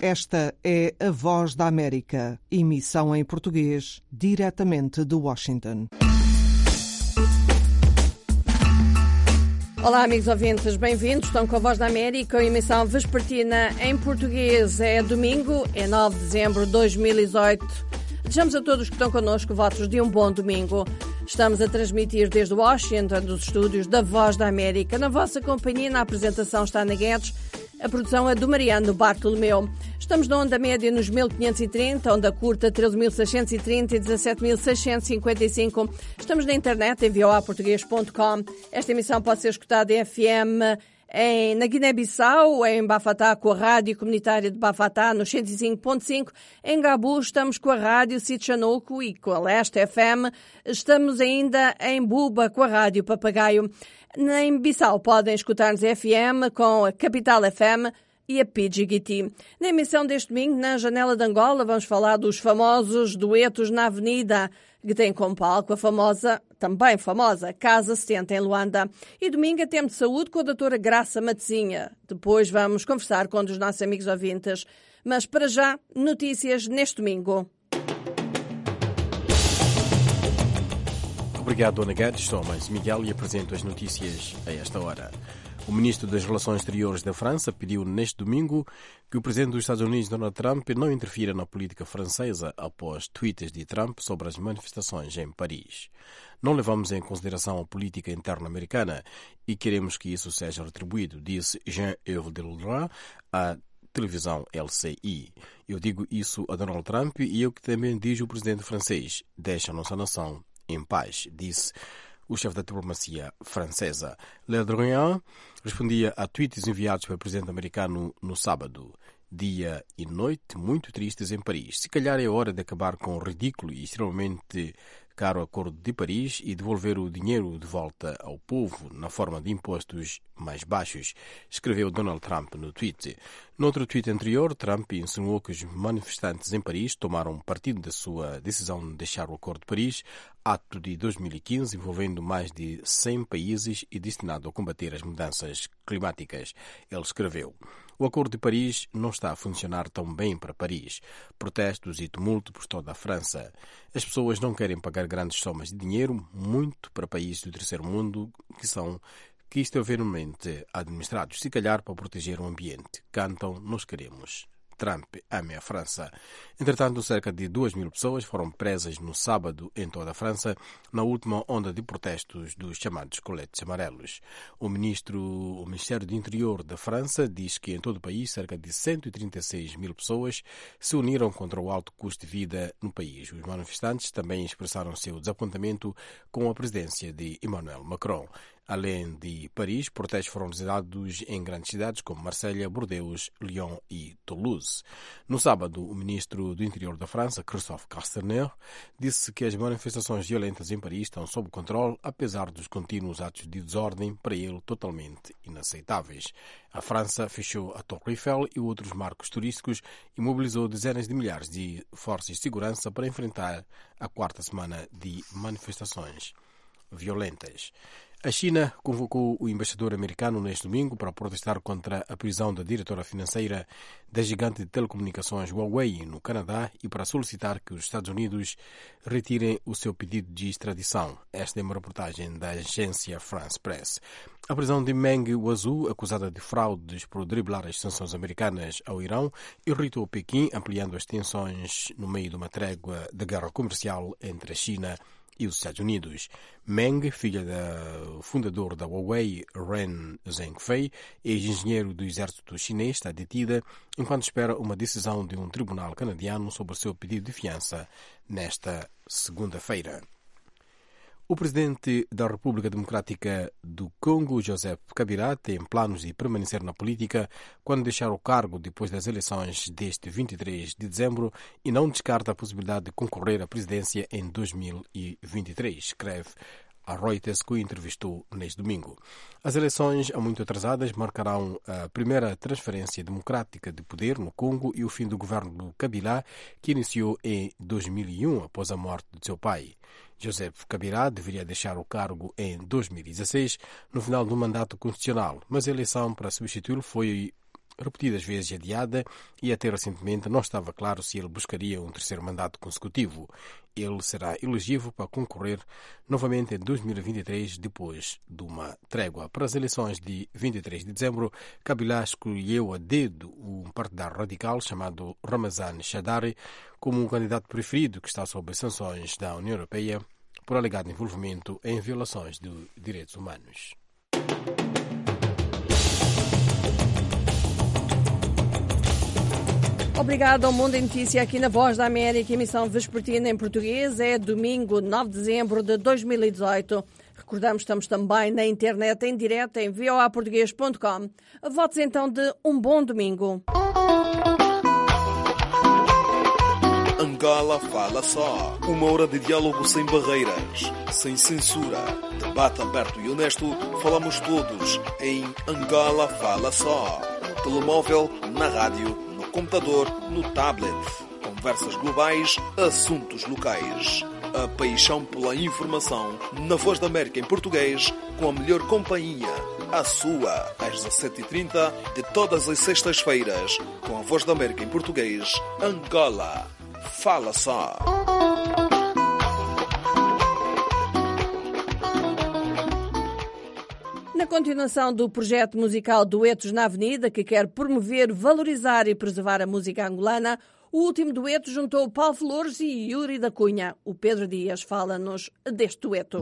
Esta é a Voz da América, emissão em português, diretamente de Washington. Olá, amigos ouvintes, bem-vindos. Estão com a Voz da América, a emissão vespertina em português. É domingo, é 9 de dezembro de 2018. Desejamos a todos que estão connosco votos de um bom domingo. Estamos a transmitir desde Washington, dos estúdios da Voz da América. Na vossa companhia, na apresentação está Ana Guedes, a produção é do Mariano Bartolomeu. Estamos na onda média nos 1530, onda curta 13.630 e 17.655. Estamos na internet em voaportugues.com. Esta emissão pode ser escutada em FM na Guiné-Bissau, em Bafatá, com a Rádio Comunitária de Bafatá, no 105.5. Em Gabu estamos com a Rádio Sitchanuco e com a Leste FM. Estamos ainda em Buba, com a Rádio Papagaio. Em Bissau podem escutar-nos FM com a Capital FM e a PGGT. Na emissão deste domingo, na Janela de Angola, vamos falar dos famosos duetos na Avenida, que tem como palco a também famosa, Casa 70 em Luanda. E domingo é tempo de saúde com a doutora Graça Matezinha. Depois vamos conversar com um dos nossos amigos ouvintes. Mas para já, notícias neste domingo. Obrigado, Ana Guedes. Sou Mães Miguel e apresento as notícias a esta hora. O ministro das Relações Exteriores da França pediu neste domingo que o presidente dos Estados Unidos, Donald Trump, não interfira na política francesa após tweets de Trump sobre as manifestações em Paris. Não levamos em consideração a política interna americana e queremos que isso seja retribuído, disse Jean-Yves Le Drian à televisão LCI. Eu digo isso a Donald Trump e eu que também digo o presidente francês. Deixa a nossa nação em paz, disse o chefe da diplomacia francesa. Le Drian respondia a tweets enviados pelo presidente americano no sábado. Dia e noite muito tristes em Paris. Se calhar é hora de acabar com o ridículo e extremamente caro Acordo de Paris e devolver o dinheiro de volta ao povo na forma de impostos mais baixos, escreveu Donald Trump no tweet. No outro tweet anterior, Trump insinuou que os manifestantes em Paris tomaram partido da sua decisão de deixar o Acordo de Paris, ato de 2015 envolvendo mais de 100 países e destinado a combater as mudanças climáticas. Ele escreveu: o Acordo de Paris não está a funcionar tão bem para Paris. Protestos e tumulto por toda a França. As pessoas não querem pagar grandes somas de dinheiro, muito para países do terceiro mundo que estão severamente administrados, se calhar para proteger o ambiente. Cantam, nós queremos. Trump ame a França. Entretanto, cerca de 2.000 pessoas foram presas no sábado em toda a França, na última onda de protestos dos chamados coletes amarelos. O Ministério do Interior da França diz que em todo o país cerca de 136.000 pessoas se uniram contra o alto custo de vida no país. Os manifestantes também expressaram seu desapontamento com a presidência de Emmanuel Macron. Além de Paris, protestos foram realizados em grandes cidades como Marselha, Bordeaux, Lyon e Toulouse. No sábado, o ministro do Interior da França, Christophe Castaner, disse que as manifestações violentas em Paris estão sob controle, apesar dos contínuos atos de desordem, para ele totalmente inaceitáveis. A França fechou a Torre Eiffel e outros marcos turísticos e mobilizou dezenas de milhares de forças de segurança para enfrentar a quarta semana de manifestações violentas. A China convocou o embaixador americano neste domingo para protestar contra a prisão da diretora financeira da gigante de telecomunicações Huawei no Canadá e para solicitar que os Estados Unidos retirem o seu pedido de extradição. Esta é uma reportagem da agência France Press. A prisão de Meng Wanzhou, acusada de fraudes por driblar as sanções americanas ao Irão, irritou Pequim, ampliando as tensões no meio de uma trégua de guerra comercial entre a China e os Estados Unidos. Meng, filha do fundador da Huawei, Ren Zhengfei, ex-engenheiro do exército chinês, está detida enquanto espera uma decisão de um tribunal canadiano sobre o seu pedido de fiança nesta segunda-feira. O presidente da República Democrática do Congo, Joseph Kabila, tem planos de permanecer na política quando deixar o cargo depois das eleições deste 23 de dezembro e não descarta a possibilidade de concorrer à presidência em 2023, escreve a Reuters, que o entrevistou neste domingo. As eleições, há muito atrasadas, marcarão a primeira transferência democrática de poder no Congo e o fim do governo do Kabila, que iniciou em 2001, após a morte de seu pai. Joseph Kabila deveria deixar o cargo em 2016, no final do mandato constitucional, mas a eleição para substituí-lo foi repetidas vezes adiada e até recentemente não estava claro se ele buscaria um terceiro mandato consecutivo. Ele será elegível para concorrer novamente em 2023, depois de uma trégua. Para as eleições de 23 de dezembro, Kabila escolheu a dedo um partidário radical chamado Ramazan Shadari como um candidato preferido que está sob as sanções da União Europeia por alegado envolvimento em violações de direitos humanos. Obrigado ao Mundo em Notícia aqui na Voz da América, emissão vespertina em português. É domingo, 9 de dezembro de 2018. Recordamos, estamos também na internet em direto em voaportugues.com. Votos então de um bom domingo. Angola Fala Só. Uma hora de diálogo sem barreiras, sem censura. Debate aberto e honesto. Falamos todos em Angola Fala Só. No telemóvel, na rádio, no computador, no tablet. Conversas globais, assuntos locais. A paixão pela informação na Voz da América em português, com a melhor companhia. A sua, às 17h30 de todas as sextas-feiras, com a Voz da América em português, Angola Fala Só. Na continuação do projeto musical Duetos na Avenida, que quer promover, valorizar e preservar a música angolana, o último dueto juntou Paulo Flores e Yuri da Cunha. O Pedro Dias fala-nos deste dueto.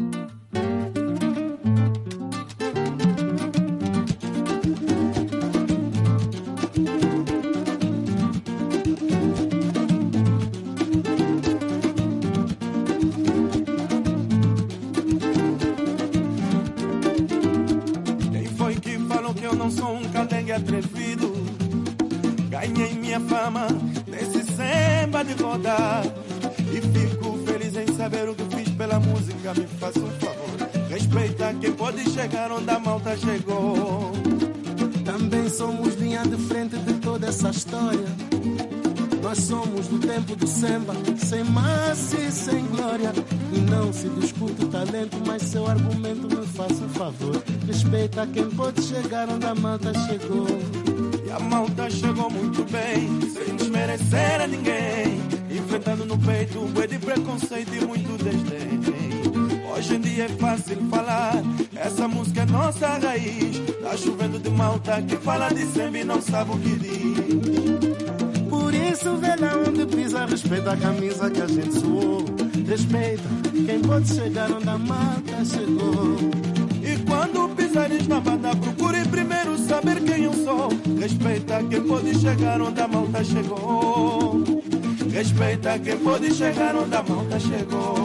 Atrevido, ganhei minha fama nesse samba de rodar e fico feliz em saber o que fiz pela música. Me faça um favor, respeita quem pode chegar onde a malta chegou. Também somos linha de frente de toda essa história. Nós somos do tempo do samba, sem massa e sem glória. E não se discute o talento, mas seu argumento me faça um favor. Respeita quem pode chegar onde a malta chegou. E a malta chegou muito bem, sem desmerecer a ninguém. Enfrentando no peito um bué de preconceito e muito desdém. Hoje em dia é fácil falar, essa música é nossa raiz. Tá chovendo de malta que fala de samba e não sabe o que diz. Por isso vê lá onde pisa, respeita a camisa que a gente suou. Respeita quem pode chegar onde a malta chegou. E quando pisares na banda, procure primeiro saber quem eu sou. Respeita quem pode chegar onde a malta chegou. Respeita quem pode chegar onde a malta chegou.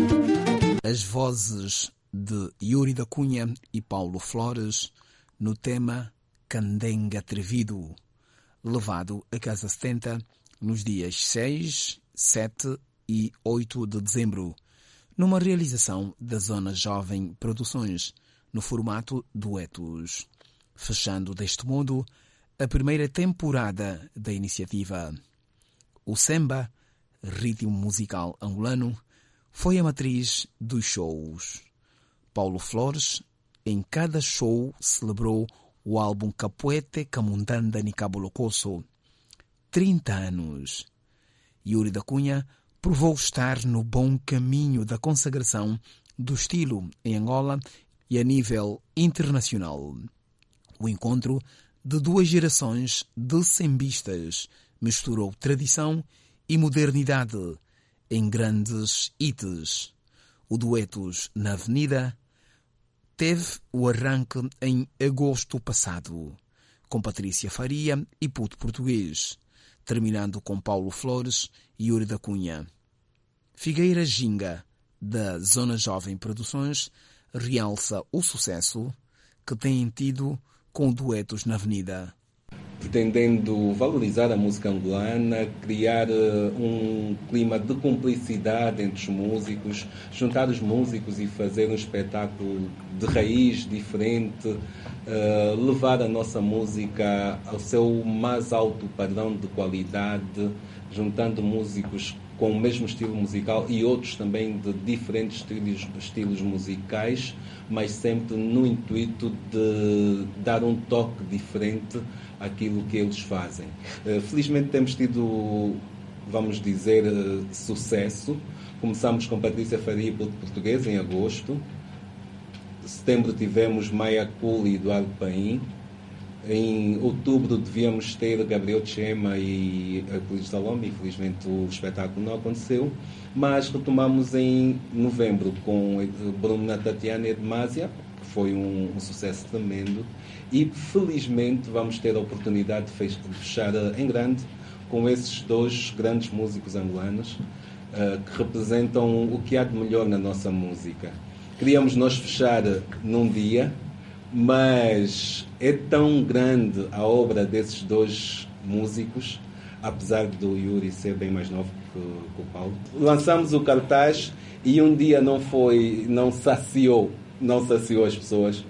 As vozes de Yuri da Cunha e Paulo Flores no tema Candengue Atrevido, levado a Casa 70 nos dias 6, 7 e 8 de dezembro, numa realização da Zona Jovem Produções, no formato duetos, fechando deste modo a primeira temporada da iniciativa. O samba, ritmo musical angolano, foi a matriz dos shows. Paulo Flores, em cada show, celebrou o álbum Capoete Camundanda Nicabolocoso, 30 anos. Yuri da Cunha provou estar no bom caminho da consagração do estilo em Angola e a nível internacional. O encontro de duas gerações de sambistas misturou tradição e modernidade em grandes hits. O Duetos na Avenida teve o arranque em agosto passado, com Patrícia Faria e Puto Português, terminando com Paulo Flores e Yuri da Cunha. Figueira Ginga, da Zona Jovem Produções, realça o sucesso que têm tido com Duetos na Avenida. Pretendendo valorizar a música angolana, criar um clima de cumplicidade entre os músicos, juntar os músicos e fazer um espetáculo de raiz diferente, levar a nossa música ao seu mais alto padrão de qualidade, juntando músicos com o mesmo estilo musical e outros também de diferentes estilos musicais, mas sempre no intuito de dar um toque diferente àquilo que eles fazem. Felizmente temos tido, vamos dizer, sucesso. Começamos com Patrícia Faria de Português em agosto. Em setembro tivemos Maia Cool e Eduardo Paim. Em outubro devíamos ter Gabriel Chema e Hercules Salome. Infelizmente o espetáculo não aconteceu. Mas retomamos em novembro com Bruna Tatiana e Edmásia, que foi um sucesso tremendo. E felizmente vamos ter a oportunidade de fechar em grande com esses dois grandes músicos angolanos que representam o que há de melhor na nossa música. Queríamos nós fechar num dia, mas é tão grande a obra desses dois músicos, apesar do Yuri ser bem mais novo que o Paulo. Lançamos o cartaz e um dia não saciou as pessoas.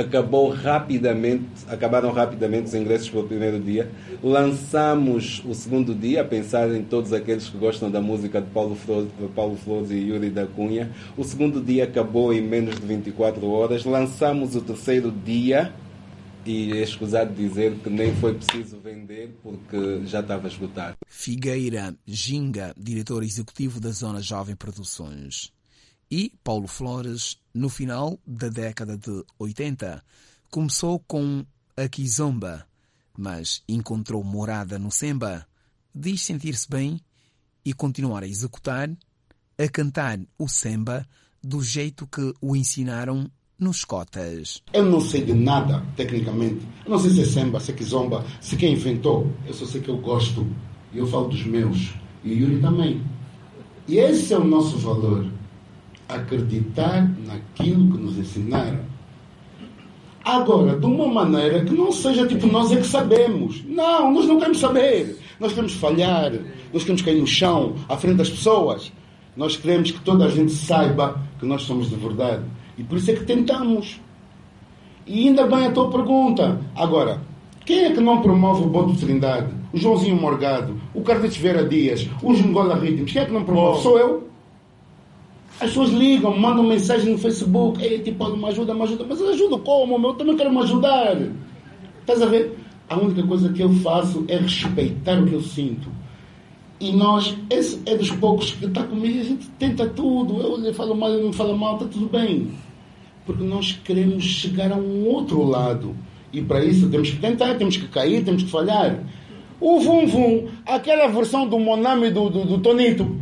Acabaram rapidamente os ingressos para o primeiro dia. Lançamos o segundo dia, a pensar em todos aqueles que gostam da música de Paulo Flores e Yuri da Cunha. O segundo dia acabou em menos de 24 horas. Lançamos o terceiro dia e é escusado dizer que nem foi preciso vender porque já estava esgotado. Figueira Ginga, diretor executivo da Zona Jovem Produções. E Paulo Flores, no final da década de 80, começou com a Kizomba, mas encontrou morada no Semba, diz sentir-se bem e continuar a executar, a cantar o Semba do jeito que o ensinaram nos cotas. Eu não sei de nada, tecnicamente. Eu não sei se é Semba, se é Kizomba, se quem inventou. Eu só sei que eu gosto e eu falo dos meus. E o Yuri também. E esse é o nosso valor. Acreditar naquilo que nos ensinaram. Agora, de uma maneira que não seja tipo nós é que sabemos. Não, nós não queremos saber. Nós queremos falhar, nós queremos cair no chão, à frente das pessoas. Nós queremos que toda a gente saiba que nós somos de verdade. E por isso é que tentamos. E ainda bem a tua pergunta. Agora, quem é que não promove o Boto de Trindade? O Joãozinho Morgado, o Carlitos Vera Dias, os Angola Ritmos. Quem é que não promove? Sou eu. As pessoas ligam, mandam mensagem no Facebook. Ei, tipo, me ajuda. Mas eu ajudo como? Eu também quero me ajudar. Estás a ver? A única coisa que eu faço é respeitar o que eu sinto. E nós, esse é dos poucos que está comigo, a gente tenta tudo. Eu lhe falo mal, ele não fala mal, está tudo bem. Porque nós queremos chegar a um outro lado. E para isso temos que tentar, temos que cair, temos que falhar. O Vum Vum, aquela versão do Monami do Tonito.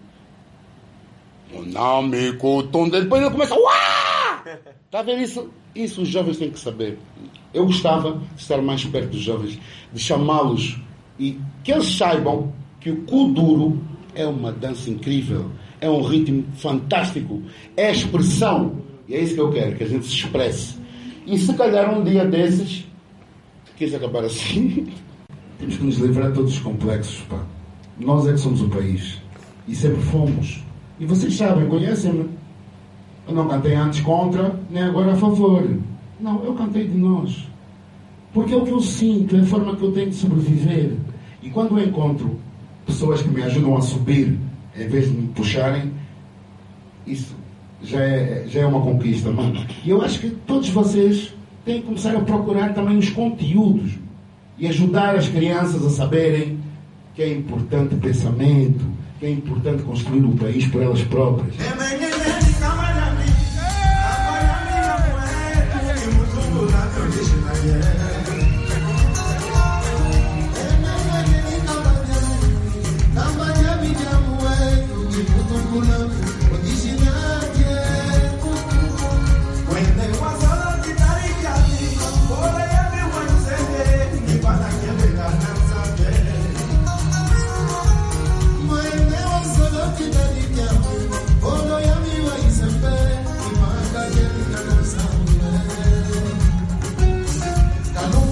Monami com o tom dele, depois ele começa. Uá! Está a ver isso? Isso os jovens têm que saber. Eu gostava de estar mais perto dos jovens, de chamá-los e que eles saibam que o Kuduro é uma dança incrível, é um ritmo fantástico, é expressão. E é isso que eu quero, que a gente se expresse. E se calhar um dia desses, quis acabar assim. Temos que nos livrar de todos os complexos, pá. Nós é que somos o país. E sempre fomos. E vocês sabem, conhecem-me. Eu não cantei antes contra, nem agora a favor. Não, eu cantei de nós. Porque é o que eu sinto, é a forma que eu tenho de sobreviver. E quando eu encontro pessoas que me ajudam a subir, em vez de me puxarem, isso já é uma conquista, mano. E eu acho que todos vocês têm que começar a procurar também os conteúdos e ajudar as crianças a saberem que é importante pensamento, que é importante construir o país por elas próprias. Calor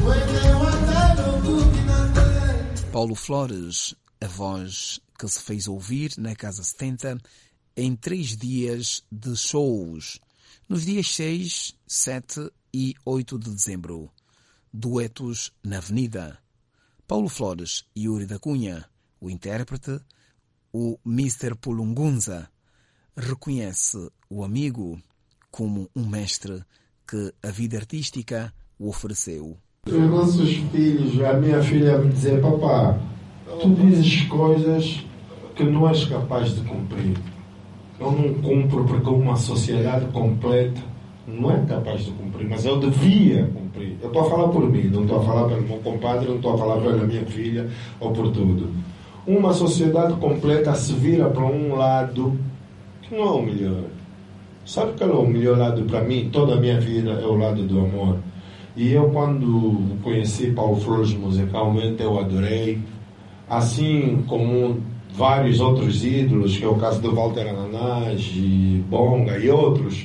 Paulo Flores, a voz que se fez ouvir na Casa 70 em 3 dias de shows, nos dias 6, 7 e 8 de dezembro. Duetos na Avenida. Paulo Flores e Yuri da Cunha, o intérprete, o Mr. Pulungunza, reconhece o amigo como um mestre que a vida artística o ofereceu. Os nossos filhos, a minha filha me dizer: papá, tu dizes coisas que não és capaz de cumprir. Eu não cumpro porque uma sociedade completa não é capaz de cumprir, mas eu devia cumprir. Eu estou a falar por mim, não estou a falar pelo meu compadre, não estou a falar pela minha filha ou por tudo. Uma sociedade completa se vira para um lado que não é o melhor. Sabe qual é o melhor lado para mim? Toda a minha vida é o lado do amor. E eu, quando conheci Paulo Flores musicalmente, eu adorei. Assim como vários outros ídolos, que é o caso do Walter Ananás, e Bonga e outros.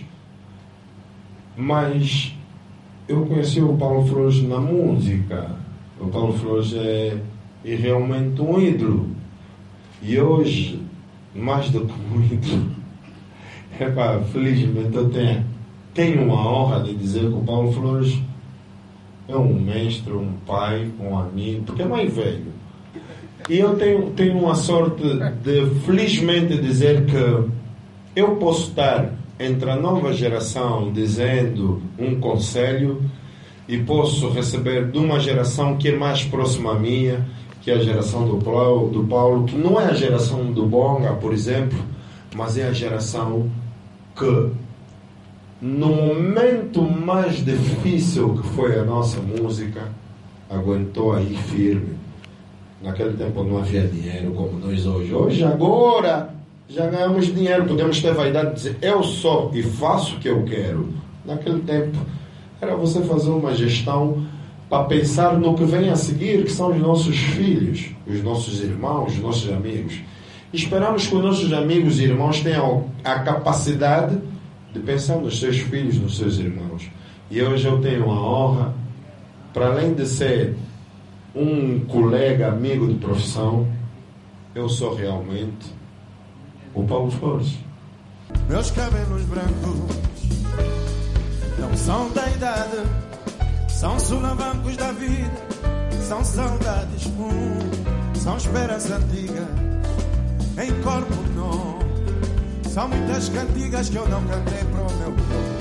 Mas eu conheci o Paulo Flores na música. O Paulo Flores é realmente um ídolo. E hoje, mais do que um ídolo, felizmente eu tenho uma honra de dizer que o Paulo Flores é um mestre, um pai, um amigo, porque é mais velho. E eu tenho uma sorte de, felizmente, dizer que eu posso estar entre a nova geração dizendo um conselho e posso receber de uma geração que é mais próxima à minha, que é a geração do Paulo, que não é a geração do Bonga, por exemplo, mas é a geração que, no momento mais difícil que foi a nossa música, aguentou aí firme. Naquele tempo não havia dinheiro como nós hoje. Hoje, agora, já ganhamos dinheiro, podemos ter vaidade de dizer: eu sou e faço o que eu quero. Naquele tempo, era você fazer uma gestão para pensar no que vem a seguir, que são os nossos filhos, os nossos irmãos, os nossos amigos. Esperamos que os nossos amigos e irmãos tenham a capacidade de pensar nos seus filhos, nos seus irmãos. E hoje eu tenho a honra, para além de ser um colega, amigo de profissão, eu sou realmente o Paulo Flores. Meus cabelos brancos não são da idade, são solavancos da vida, são saudades, são esperança antiga, em corpo não. São muitas cantigas que eu não cantei para o meu povo.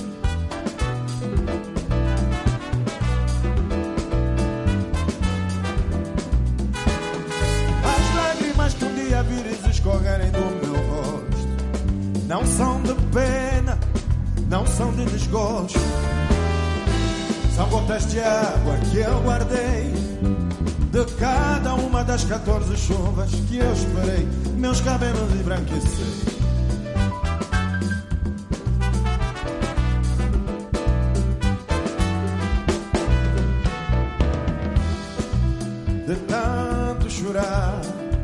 As lágrimas que um dia vires escorrerem do meu rosto não são de pena, não são de desgosto. São gotas de água que eu guardei de cada uma das 14 chuvas que eu esperei meus cabelos embranquecer. De tanto chorar,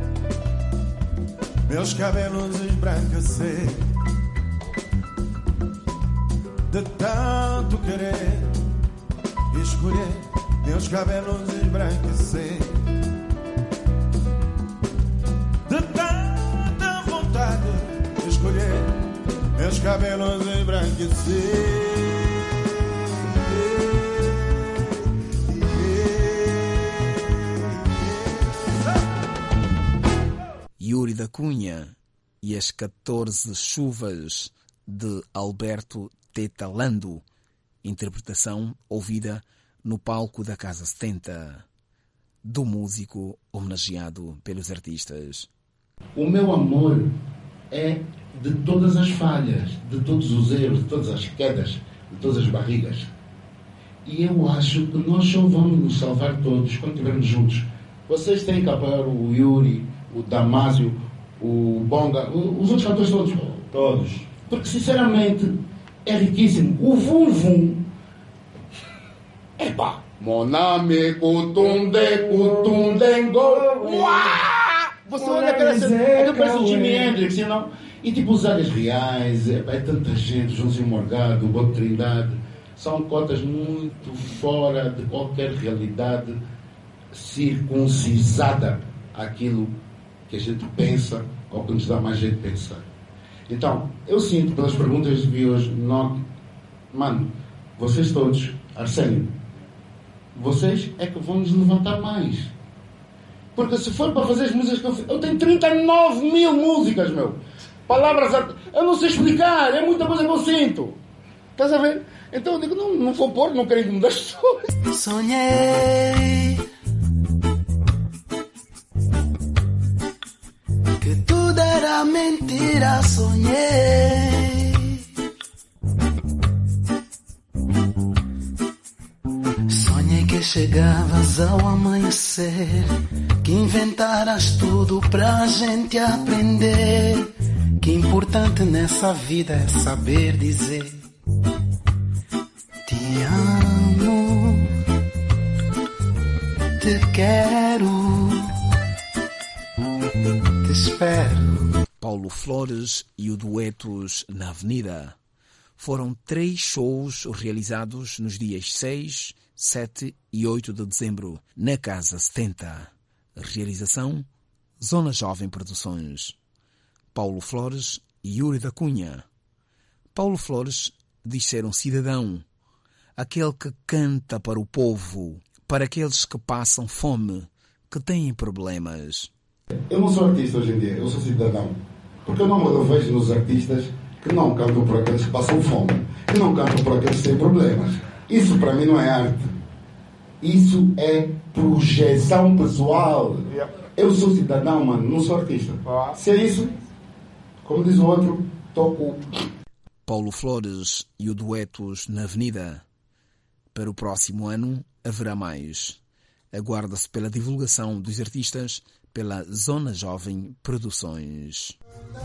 meus cabelos embranquecer. De tanto querer escolher, meus cabelos embranquecer. De tanta vontade de escolher, meus cabelos embranquecer. Yuri da Cunha e as 14 chuvas de Alberto Tetalando, interpretação ouvida no palco da Casa 70, do músico homenageado pelos artistas. O meu amor é de todas as falhas, de todos os erros, de todas as quedas, de todas as barrigas. E eu acho que nós só vamos nos salvar todos quando estivermos juntos. Vocês têm que apoiar o Yuri, o Damásio, o Bonga, os outros cantores todos. Todos. Porque, sinceramente, é riquíssimo. O Vum Vum. Epá. Moname kutundengo. Você olha aquela cena, é que parece o Jimi Hendrix, não? E tipo os Áreas Reais, é tanta gente, Joãozinho Morgado, o Boto Trindade. são cotas muito fora de qualquer realidade circuncisada àquilo que a gente pensa ou que nos dá mais jeito de pensar. Então, eu sinto pelas perguntas que vi hoje, mano, vocês todos, Arsénio, vocês é que vão nos levantar mais. Porque se for para fazer as músicas que eu fiz, eu tenho 39 mil músicas, meu. Palavras, eu não sei explicar, é muita coisa que eu sinto. Estás a ver? Então eu digo, não vou pôr, não quero incomodar as pessoas. Sonhei que tudo era mentira, sonhei. Sonhei que chegavas ao amanhecer, que inventaras tudo pra gente aprender. Que importante nessa vida é saber dizer te amo, te quero, te espero. Paulo Flores e o Duetos na Avenida. Foram 3 shows realizados nos dias 6, 7 e 8 de dezembro, na Casa 70. Realização, Zona Jovem Produções. Paulo Flores e Yuri da Cunha. Paulo Flores diz ser um cidadão, aquele que canta para o povo, para aqueles que passam fome, que têm problemas. Eu não sou artista hoje em dia, eu sou cidadão. Porque eu não me vejo nos artistas que não cantam por aqueles que passam fome, que não cantam por aqueles que têm problemas. Isso para mim não é arte. Isso é projeção pessoal. Eu sou cidadão, mano, não sou artista. Se é isso, como diz o outro, toco. Paulo Flores e o Duetos na Avenida. Para o próximo ano haverá mais. Aguarda-se pela divulgação dos artistas pela Zona Jovem Produções.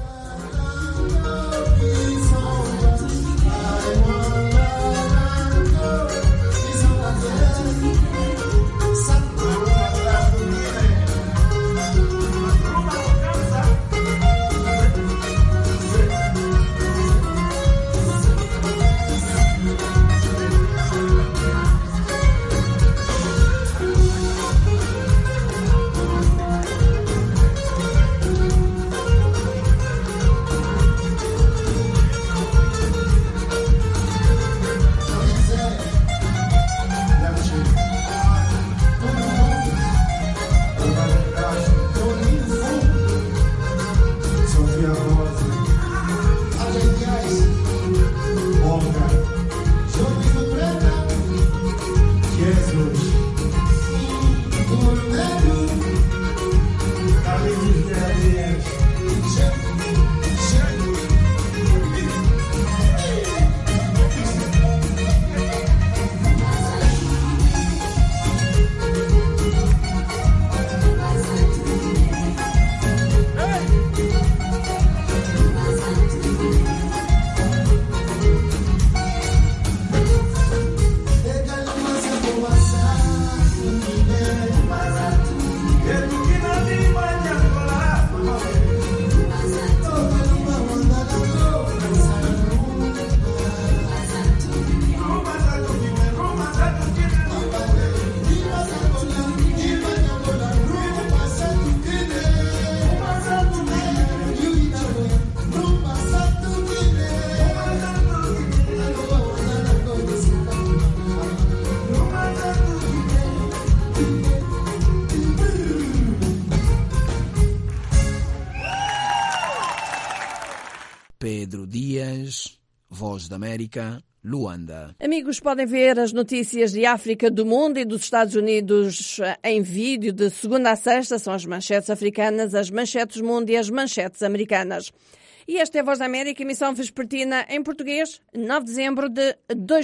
Pedro Dias, Voz da América, Luanda. Amigos, podem ver as notícias de África, do mundo e dos Estados Unidos em vídeo de segunda a sexta. São as manchetes africanas, as manchetes do mundo e as manchetes americanas. E esta é a Voz da América, emissão vespertina em português, 9 de dezembro de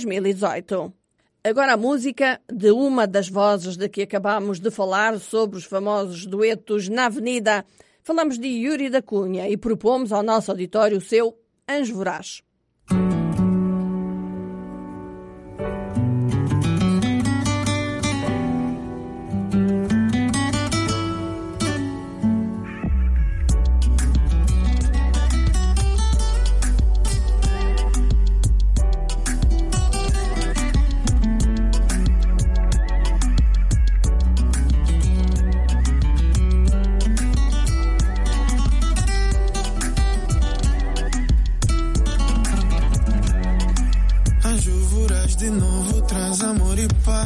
2018. Agora a música de uma das vozes de que acabámos de falar sobre os famosos duetos na Avenida. Falamos de Yuri da Cunha e propomos ao nosso auditório o seu Anjo Voraz.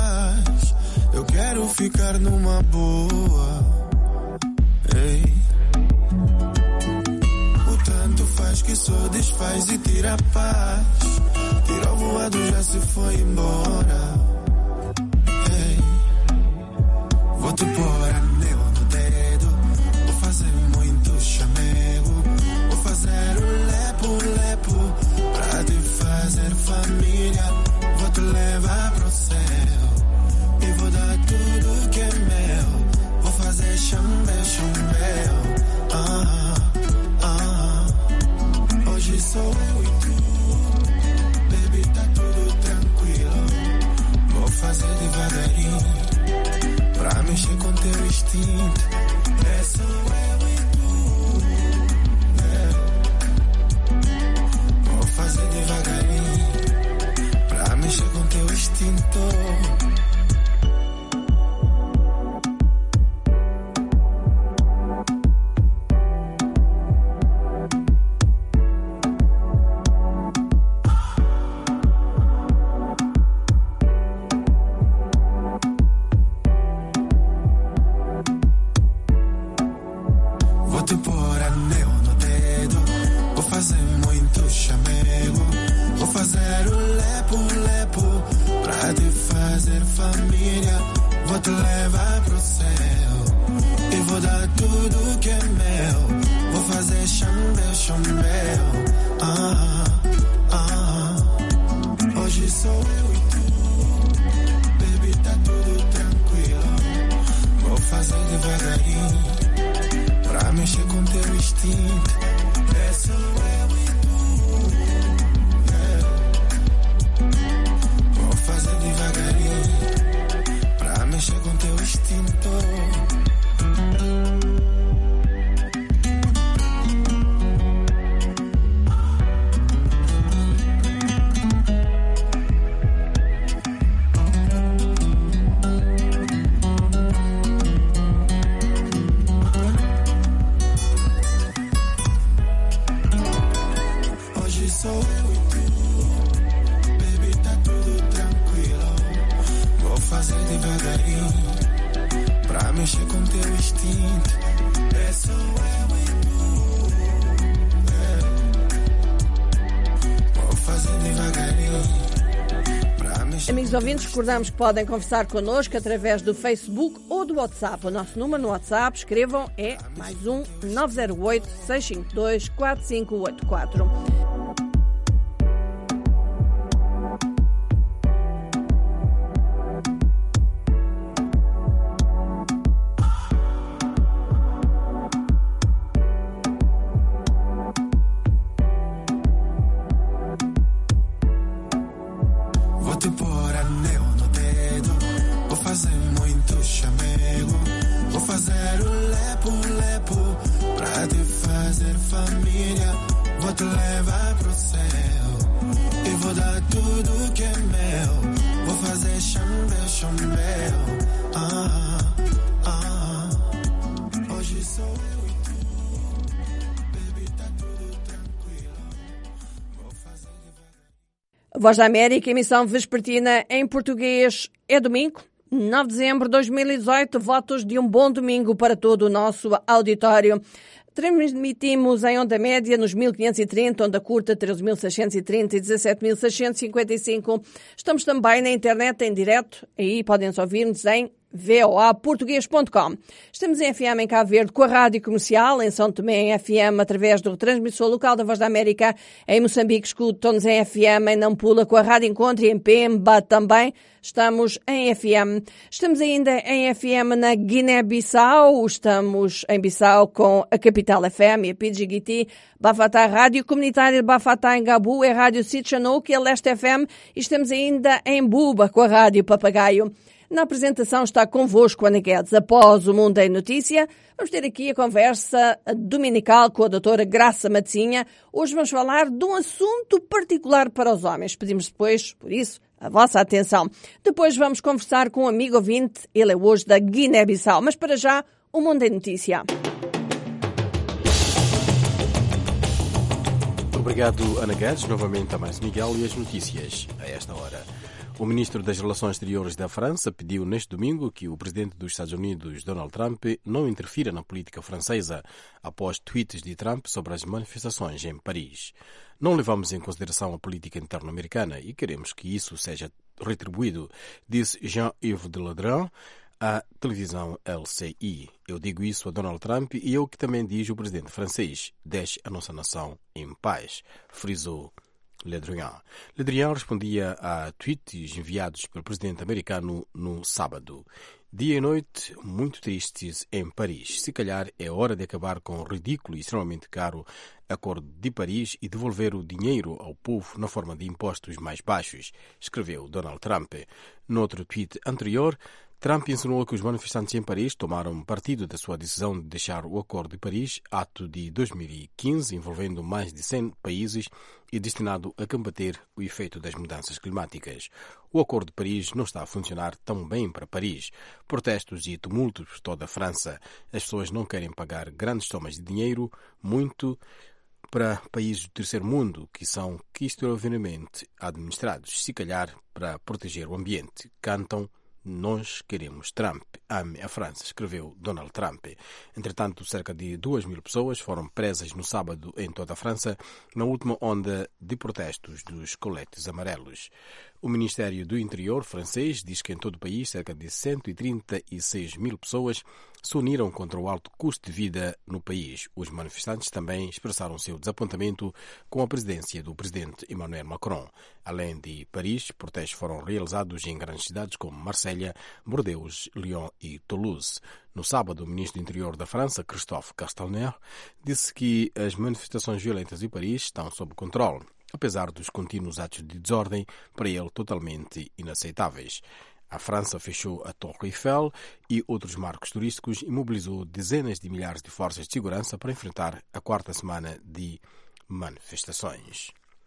paz. Eu quero ficar numa boa. Ei. O tanto faz que só desfaz e tira a paz. Tira o voado, já se foi embora. Ei. Vou te pôr anel no dedo. Vou fazer muito chamego. Vou fazer o lepo-lepo pra te fazer família. Vou te levar pro céu e vou dar tudo que é meu. Vou fazer chambé, chambé. Hoje sou eu e tu, baby, tá tudo tranquilo. Vou fazer devagarinho pra mexer com teu instinto. É só eu e tu, Vou fazer devagarinho pra mexer com teu instinto. Amigos ouvintes, recordamos que podem conversar connosco através do Facebook ou do WhatsApp. O nosso número no WhatsApp, escrevam, é +1 908 652 4584. Voz da América, emissão vespertina em português. É domingo, 9 de dezembro de 2018. Votos de um bom domingo para todo o nosso auditório. Transmitimos em onda média nos 1530, onda curta 13.630 e 17.655. Estamos também na internet em direto. Aí podem ouvir-nos em voaportuguês.com. Estamos em FM em Cabo Verde com a Rádio Comercial, em São Tomé em FM através do transmissor local da Voz da América, em Moçambique escutam-nos em FM, em Nampula com a Rádio Encontro e em Pemba também estamos em FM. Estamos ainda em FM na Guiné-Bissau, estamos em Bissau com a Capital FM e a PGGT, Bafatá Rádio Comunitária de Bafatá em Gabu, é a Rádio Sitchanou, que é Leste FM, e estamos ainda em Buba com a Rádio Papagaio. Na apresentação está convosco Ana Guedes. Após o Mundo em Notícia, vamos ter aqui a conversa dominical com a doutora Graça Matezinha. Hoje vamos falar de um assunto particular para os homens. Pedimos depois, por isso, a vossa atenção. Depois vamos conversar com um amigo ouvinte. Ele é hoje da Guiné-Bissau. Mas para já, o Mundo em Notícia. Obrigado, Ana Guedes. Novamente a mais Miguel e as notícias a esta hora. O ministro das Relações Exteriores da França pediu neste domingo que o presidente dos Estados Unidos, Donald Trump, não interfira na política francesa após tweets de Trump sobre as manifestações em Paris. Não levamos em consideração a política interna americana e queremos que isso seja retribuído, disse Jean-Yves Le Drian à televisão LCI. Eu digo isso a Donald Trump e eu que também diz o presidente francês. Deixe a nossa nação em paz, frisou Le Drian. Le Drian respondia a tweets enviados pelo presidente americano no sábado. Dia e noite muito tristes em Paris. Se calhar é hora de acabar com o ridículo e extremamente caro Acordo de Paris e devolver o dinheiro ao povo na forma de impostos mais baixos, escreveu Donald Trump. Noutro tweet anterior, Trump insinuou que os manifestantes em Paris tomaram partido da sua decisão de deixar o Acordo de Paris, ato de 2015, envolvendo mais de 100 países e destinado a combater o efeito das mudanças climáticas. O Acordo de Paris não está a funcionar tão bem para Paris. Protestos e tumultos por toda a França. As pessoas não querem pagar grandes somas de dinheiro, muito para países do terceiro mundo, que são questionavelmente administrados, se calhar para proteger o ambiente. Cantam: nós queremos Trump, ame a França, escreveu Donald Trump. Entretanto, cerca de 2.000 pessoas foram presas no sábado em toda a França, na última onda de protestos dos coletes amarelos. O Ministério do Interior francês diz que em todo o país cerca de 136.000 pessoas se uniram contra o alto custo de vida no país. Os manifestantes também expressaram seu desapontamento com a presidência do presidente Emmanuel Macron. Além de Paris, protestos foram realizados em grandes cidades como Marselha, Bordeaux, Lyon e Toulouse. No sábado, o ministro do Interior da França, Christophe Castaner, disse que as manifestações violentas em Paris estão sob controle, apesar dos contínuos atos de desordem, para ele totalmente inaceitáveis. A França fechou a Torre Eiffel e outros marcos turísticos e mobilizou dezenas de milhares de forças de segurança para enfrentar a quarta semana de manifestações.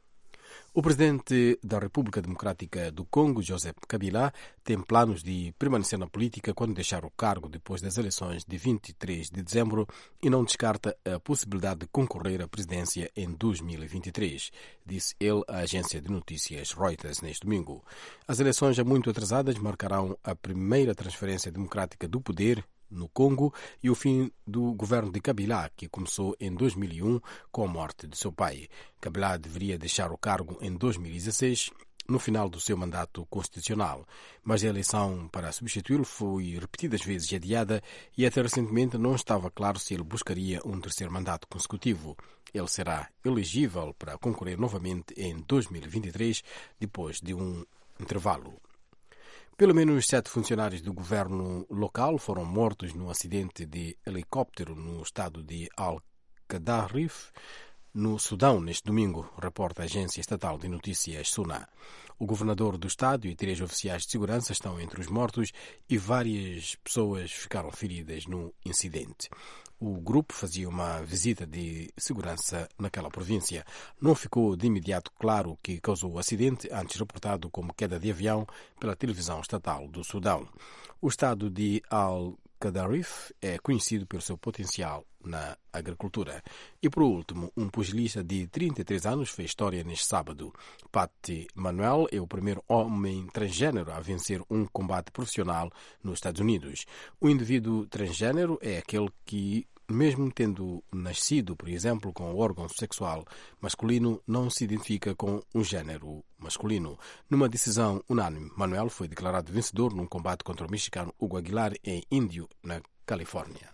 O presidente da República Democrática do Congo, Joseph Kabila, tem planos de permanecer na política quando deixar o cargo depois das eleições de 23 de dezembro e não descarta a possibilidade de concorrer à presidência em 2023, disse ele à agência de notícias Reuters neste domingo. As eleições já muito atrasadas marcarão a primeira transferência democrática do poder no Congo e o fim do governo de Kabila, que começou em 2001 com a morte de seu pai. Kabila deveria deixar o cargo em 2016, no final do seu mandato constitucional, mas a eleição para substituí-lo foi repetidas vezes adiada e até recentemente não estava claro se ele buscaria um terceiro mandato consecutivo. Ele será elegível para concorrer novamente em 2023, depois de um intervalo. Pelo menos 7 funcionários do governo local foram mortos num acidente de helicóptero no estado de Al-Qadarif, no Sudão, neste domingo, reporta a agência estatal de notícias SUNA. O governador do estado e 3 oficiais de segurança estão entre os mortos e várias pessoas ficaram feridas no incidente. O grupo fazia uma visita de segurança naquela província. Não ficou de imediato claro o que causou o acidente, antes reportado como queda de avião pela televisão estatal do Sudão. O estado de Al-Qadarif é conhecido pelo seu potencial na agricultura. E, por último, um pugilista de 33 anos fez história neste sábado. Patty Manuel é o primeiro homem transgênero a vencer um combate profissional nos Estados Unidos. O indivíduo transgênero é aquele que, mesmo tendo nascido, por exemplo, com o órgão sexual masculino, não se identifica com um género masculino. Numa decisão unânime, Manuel foi declarado vencedor num combate contra o mexicano Hugo Aguilar em Índio, na Califórnia.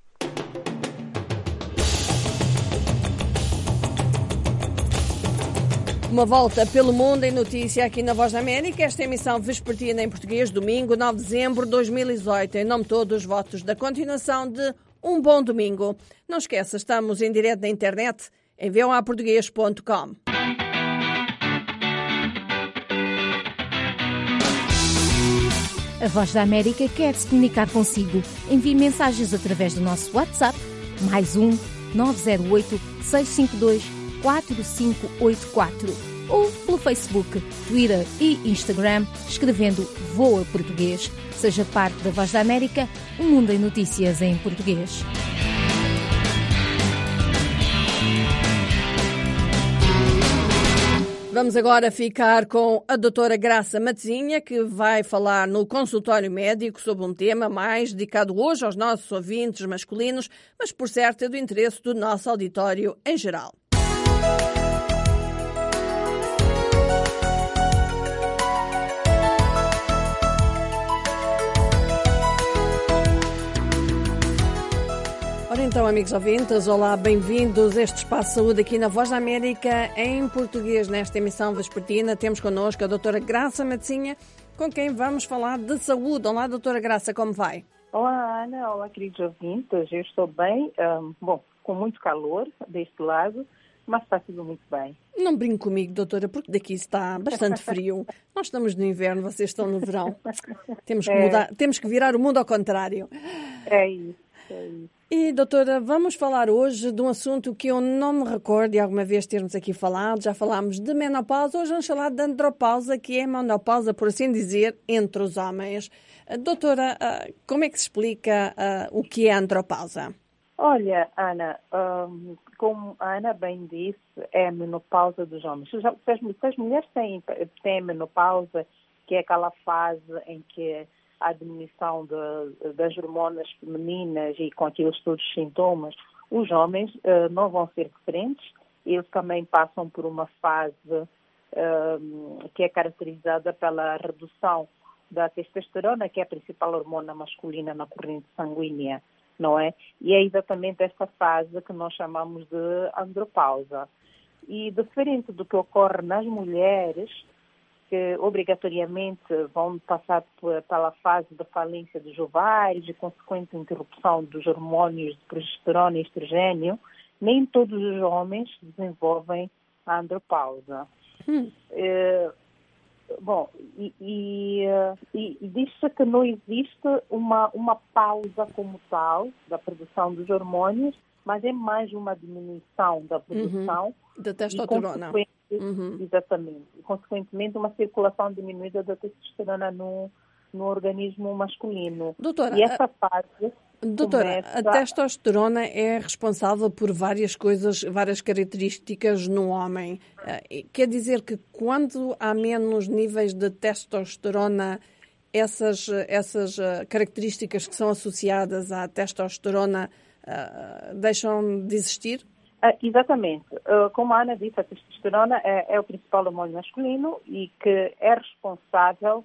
Uma volta pelo mundo em notícia aqui na Voz da América. Esta emissão vespertina em português, domingo, 9 de dezembro de 2018. Em nome de todos, votos da continuação de um bom domingo. Não esqueça, estamos em direto na internet em voaportugues.com. A Voz da América quer se comunicar consigo. Envie mensagens através do nosso WhatsApp, +1 908 652 4584 ou pelo Facebook, Twitter e Instagram, escrevendo Voa Português. Seja parte da Voz da América, um mundo em notícias em português. Vamos agora ficar com a doutora Graça Matezinha, que vai falar no consultório médico sobre um tema mais dedicado hoje aos nossos ouvintes masculinos, mas por certo é do interesse do nosso auditório em geral. Ora então, amigos ouvintes, olá, bem-vindos a este Espaço de Saúde aqui na Voz da América, em português, nesta emissão vespertina. Temos connosco a doutora Graça Matezinha, com quem vamos falar de saúde. Olá, doutora Graça, como vai? Olá, Ana, olá, queridos ouvintes, eu estou bem, com muito calor deste lado, mas está tudo muito bem. Não brinque comigo, doutora, porque daqui está bastante frio. Nós estamos no inverno, vocês estão no verão. Temos que mudar, temos que virar o mundo ao contrário. É isso, é isso. E, doutora, vamos falar hoje de um assunto que eu não me recordo de alguma vez termos aqui falado. Já falámos de menopausa, hoje vamos falar de andropausa, que é a menopausa, por assim dizer, entre os homens. Doutora, como é que se explica o que é a andropausa? Olha, Ana, como a Ana bem disse, é a menopausa dos homens. Se as mulheres têm menopausa, que é aquela fase em que a diminuição das hormonas femininas e com aqueles todos os sintomas, os homens não vão ser diferentes. Eles também passam por uma fase que é caracterizada pela redução da testosterona, que é a principal hormona masculina na corrente sanguínea, não é? E é exatamente esta fase que nós chamamos de andropausa. E diferente do que ocorre nas mulheres, que obrigatoriamente vão passar pela fase da falência dos ovários e consequente interrupção dos hormônios de progesterona e estrogênio, nem todos os homens desenvolvem a andropausa. Diz-se que não existe uma pausa como tal da produção dos hormônios, mas é mais uma diminuição da produção da testosterona. Exatamente. E, consequentemente, uma circulação diminuída da testosterona no organismo masculino. Doutora, e essa fase a testosterona é responsável por várias coisas, várias características no homem. Quer dizer que quando há menos níveis de testosterona, essas características que são associadas à testosterona deixam de existir? Exatamente. Como a Ana disse, a testosterona é o principal hormônio masculino e que é responsável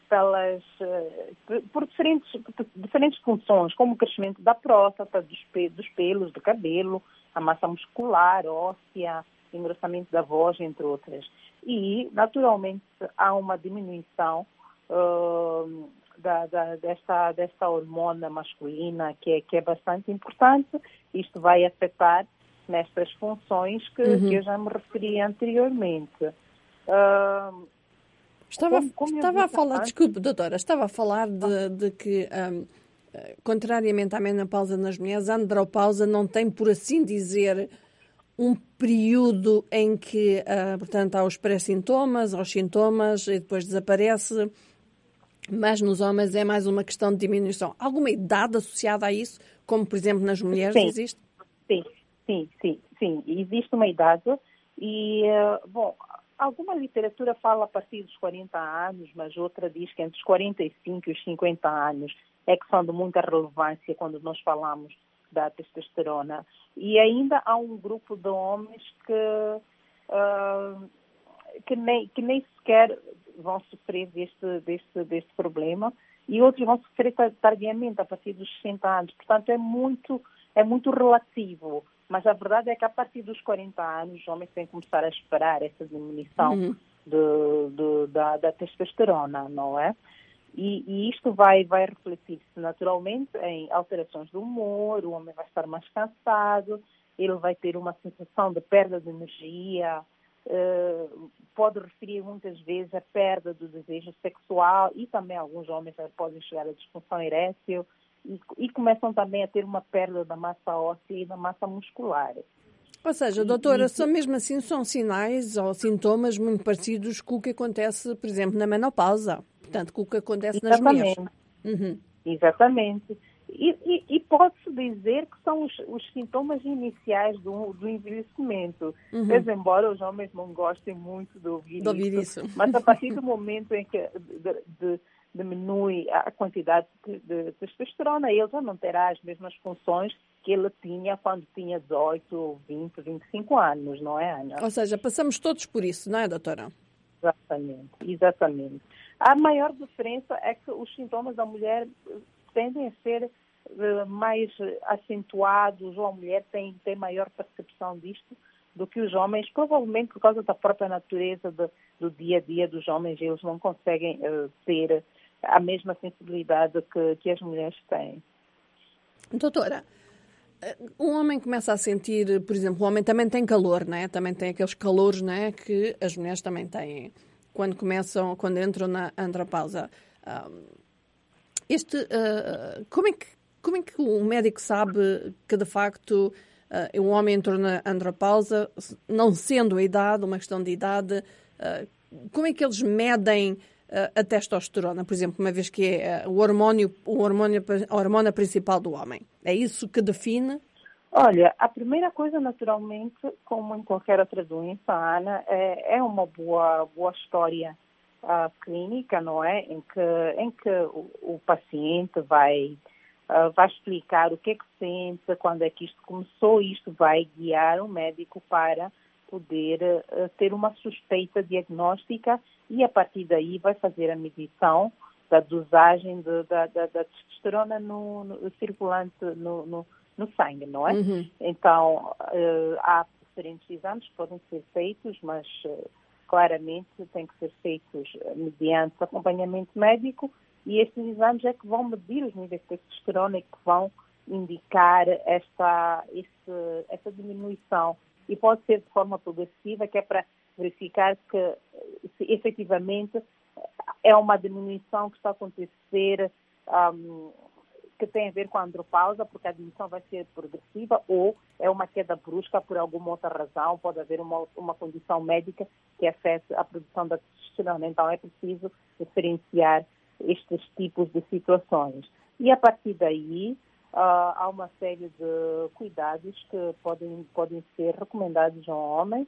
por diferentes funções, como o crescimento da próstata, dos pelos, do cabelo, a massa muscular, óssea, engrossamento da voz, entre outras. E, naturalmente, há uma diminuição desta hormona masculina que é bastante importante. Isto vai afetar nestas funções que eu já me referi anteriormente. Estava a falar, desculpe, doutora, estava a falar de que, contrariamente à menopausa nas mulheres, a andropausa não tem, por assim dizer, um período em que, portanto, há os pré-sintomas, aos sintomas e depois desaparece, mas nos homens é mais uma questão de diminuição. Alguma idade associada a isso, como, por exemplo, nas mulheres existe? Sim, existe uma idade e, alguma literatura fala a partir dos 40 anos, mas outra diz que entre os 45 e os 50 anos é que são de muita relevância quando nós falamos da testosterona. E ainda há um grupo de homens que nem sequer vão sofrer deste problema e outros vão sofrer tardiamente, a partir dos 60 anos. Portanto, é muito relativo. Mas a verdade é que a partir dos 40 anos os homens têm que começar a esperar essa diminuição da testosterona, não é? E isto vai refletir-se naturalmente em alterações do humor, o homem vai estar mais cansado, ele vai ter uma sensação de perda de energia, pode referir muitas vezes a perda do desejo sexual e também alguns homens podem chegar à disfunção erétil. E começam também a ter uma perda da massa óssea e da massa muscular. Ou seja, doutora, são mesmo assim, são sinais ou sintomas muito parecidos com o que acontece, por exemplo, na menopausa. Portanto, com o que acontece nas mulheres. Exatamente. E pode-se dizer que são os sintomas iniciais do envelhecimento. Mas embora os homens não gostem muito de ouvir isso, mas a partir do momento em que diminui a quantidade de testosterona, ele já não terá as mesmas funções que ele tinha quando tinha 18, 20, 25 anos, não é, Ana? Ou seja, passamos todos por isso, não é, doutora? Exatamente. A maior diferença é que os sintomas da mulher tendem a ser mais acentuados, ou a mulher tem maior percepção disto do que os homens, provavelmente por causa da própria natureza do dia a dia dos homens. Eles não conseguem ter a mesma sensibilidade que as mulheres têm. Doutora, um homem começa a sentir, por exemplo, o homem também tem calor, não é? Também tem aqueles calores, não é, que as mulheres também têm quando entram na andropausa. Como é que o médico sabe que, de facto, um homem entrou na andropausa, não sendo a idade, uma questão de idade, como é que eles medem a testosterona, por exemplo, uma vez que é a hormona principal do homem? É isso que define? Olha, a primeira coisa, naturalmente, como em qualquer outra doença, Ana, é uma boa história clínica, não é? Em que o paciente vai explicar o que é que sente, quando é que isto começou. Isto vai guiar o médico para poder ter uma suspeita diagnóstica e, a partir daí, vai fazer a medição da dosagem da testosterona circulante no sangue, não é? Então, há diferentes exames que podem ser feitos, mas claramente têm que ser feitos mediante acompanhamento médico, e estes exames é que vão medir os níveis de testosterona e que vão indicar essa diminuição. E pode ser de forma progressiva, que é para verificar que se efetivamente é uma diminuição que está a acontecer, que tem a ver com a andropausa, porque a diminuição vai ser progressiva, ou é uma queda brusca por alguma outra razão, pode haver uma condição médica que afete a produção da testosterona. Então é preciso diferenciar estes tipos de situações. E a partir daí há uma série de cuidados que podem ser recomendados ao homem,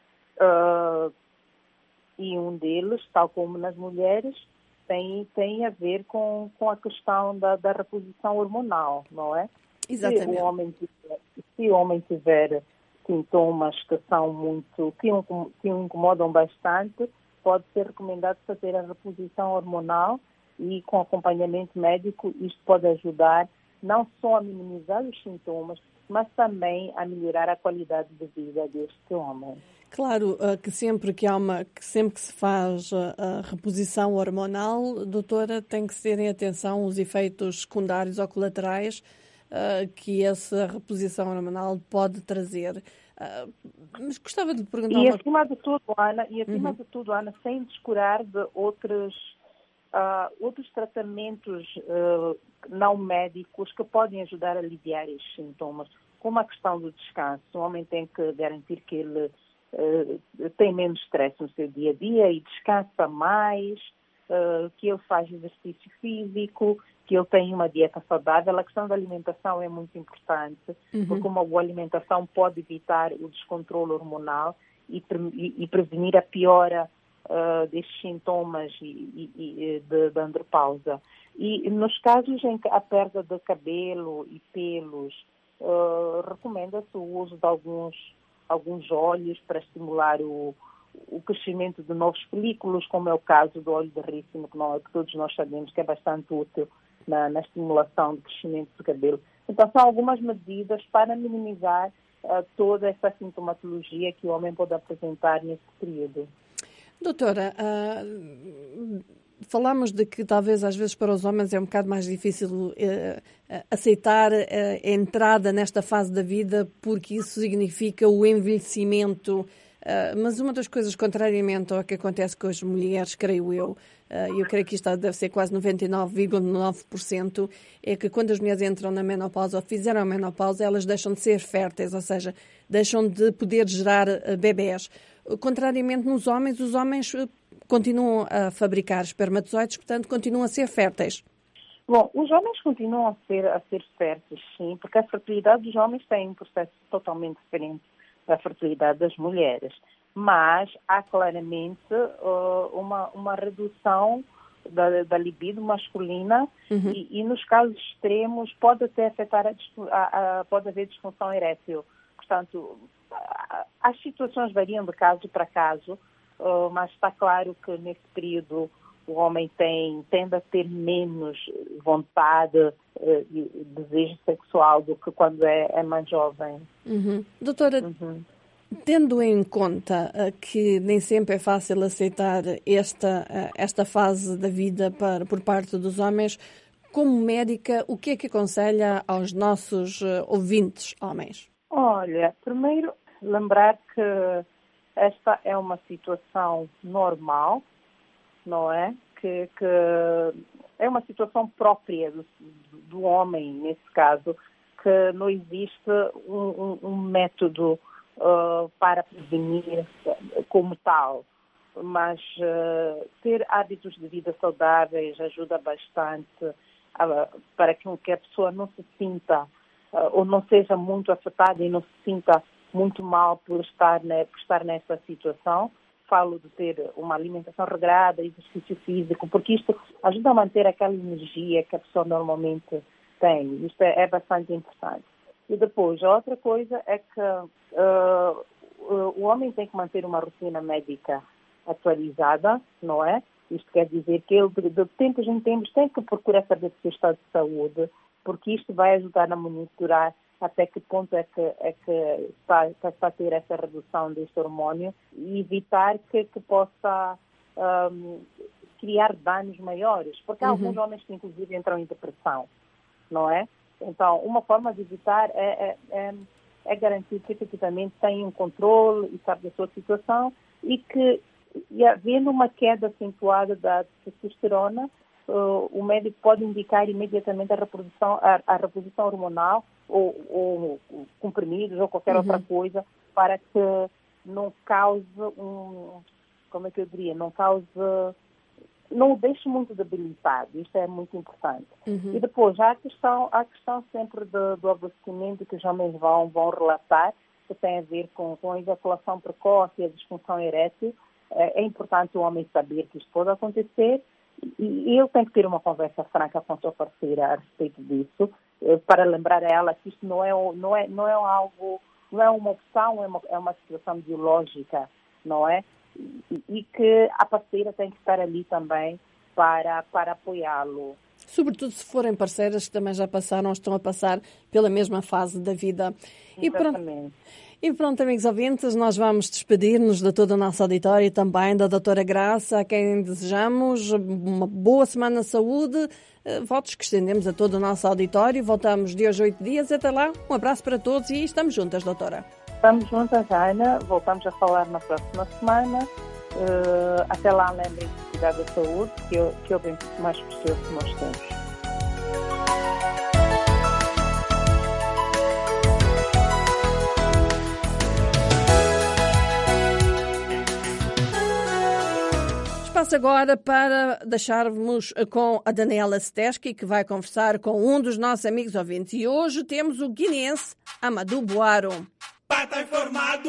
e um deles, tal como nas mulheres, tem a ver com a questão da reposição hormonal, não é? Exatamente. Se o homem tiver sintomas que o incomodam bastante, pode ser recomendado fazer a reposição hormonal, e com acompanhamento médico isto pode ajudar não só a minimizar os sintomas, mas também a melhorar a qualidade de vida deste homem. Claro que sempre que se faz a reposição hormonal, doutora, tem que ter em atenção os efeitos secundários ou colaterais que essa reposição hormonal pode trazer. Mas gostava de perguntar acima de tudo, Ana, sem descurar de outros tratamentos não médicos que podem ajudar a aliviar estes sintomas, como a questão do descanso. O homem tem que garantir que ele tem menos stress no seu dia a dia e descansa mais, que ele faz exercício físico, que ele tem uma dieta saudável. A questão da alimentação é muito importante, porque uma boa alimentação pode evitar o descontrole hormonal e prevenir a piora destes sintomas da andropausa. E nos casos em que a perda de cabelo e pelos, recomenda-se o uso de alguns óleos para estimular o crescimento de novos folículos, como é o caso do óleo de rícino, que todos nós sabemos que é bastante útil na estimulação do crescimento do cabelo. Então, são algumas medidas para minimizar toda essa sintomatologia que o homem pode apresentar nesse período. Doutora, falamos de que talvez às vezes para os homens é um bocado mais difícil aceitar a entrada nesta fase da vida, porque isso significa o envelhecimento. Mas uma das coisas, contrariamente ao que acontece com as mulheres, creio eu creio que isto deve ser quase 99,9%, é que quando as mulheres entram na menopausa ou fizeram a menopausa, elas deixam de ser férteis, ou seja, deixam de poder gerar bebés. Contrariamente nos homens, os homens continuam a fabricar espermatozoides, portanto, continuam a ser férteis. Bom, os homens continuam a ser férteis, sim, porque a fertilidade dos homens tem um processo totalmente diferente da fertilidade das mulheres. Mas há claramente uma redução da libido masculina e nos casos extremos pode até afetar pode haver disfunção erétil. Portanto, as situações variam de caso para caso, mas está claro que nesse período o homem tende a ter menos vontade e desejo sexual do que quando é mais jovem. Doutora, tendo em conta que nem sempre é fácil aceitar esta fase da vida por parte dos homens, como médica, o que é que aconselha aos nossos ouvintes homens? Olha, primeiro lembrar que esta é uma situação normal, não é? Que é uma situação própria do homem, nesse caso, que não existe um método para prevenir como tal, mas ter hábitos de vida saudáveis ajuda bastante para que a pessoa não se sinta ou não seja muito afetada e não se sinta muito mal por estar nessa situação. Falo de ter uma alimentação regrada, exercício físico, porque isto ajuda a manter aquela energia que a pessoa normalmente tem. Isto é bastante importante. E depois, a outra coisa é que o homem tem que manter uma rotina médica atualizada, não é? Isto quer dizer que ele, de tempos em tempos, tem que procurar saber do seu estado de saúde, porque isto vai ajudar a monitorar até que ponto é que está a ter essa redução deste hormônio e evitar que possa criar danos maiores, porque há alguns homens que inclusive entram em depressão, não é? Então, uma forma de evitar é garantir que efetivamente tem um controle e sabe da sua situação e havendo uma queda acentuada da testosterona, o médico pode indicar imediatamente a reposição hormonal ou comprimidos ou qualquer outra coisa para que não cause não o deixe muito debilitado. Isto é muito importante. E depois há a questão sempre do aborrecimento que os homens vão relatar, que tem a ver com a ejaculação precoce e a disfunção erétil. É importante o homem saber que isto pode acontecer e ele tem que ter uma conversa franca com a sua parceira a respeito disso, para lembrar a ela que isto não é uma opção, é uma situação biológica, não é? E que a parceira tem que estar ali também para apoiá-lo. Sobretudo se forem parceiras que também já passaram ou estão a passar pela mesma fase da vida. Exatamente. E pronto, amigos ouvintes, nós vamos despedir-nos de todo o nosso auditório e também da doutora Graça, a quem desejamos uma boa semana de saúde. Votos que estendemos a todo o nosso auditório. Voltamos de hoje a 8 dias. Até lá, um abraço para todos e estamos juntas, doutora. Estamos juntas, Ana. Voltamos a falar na próxima semana. Até lá, lembrem-se de cuidar da saúde, que é o bem mais precioso que nós temos. Espaço agora para deixarmos com a Daniela Steski, que vai conversar com um dos nossos amigos ouvintes. E hoje temos o guineense Amadou Boaro. Pata informado!